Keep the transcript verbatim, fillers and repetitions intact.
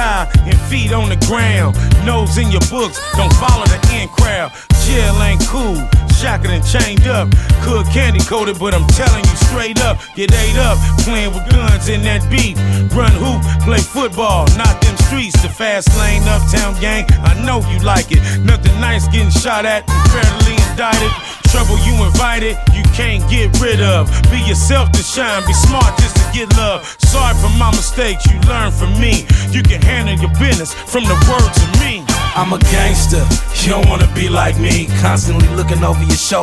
sky and feet on the ground. Nose in your books, don't follow the in crowd. Jail ain't cool, shackled and chained up. Could candy coated, but I'm telling you straight up, get ate up, playing with guns in that beat. Run hoop, play football, not them streets. The fast lane, uptown gang, I know you like it. Nothing nice getting shot at and fairly indicted. Trouble you invited, you can't get rid of. Be yourself to shine, be smart just to get love. Sorry for my mistakes, you learn from me. You can handle your business from the words of me. I'm a gangster, you don't wanna be like me. Constantly looking over your shoulder.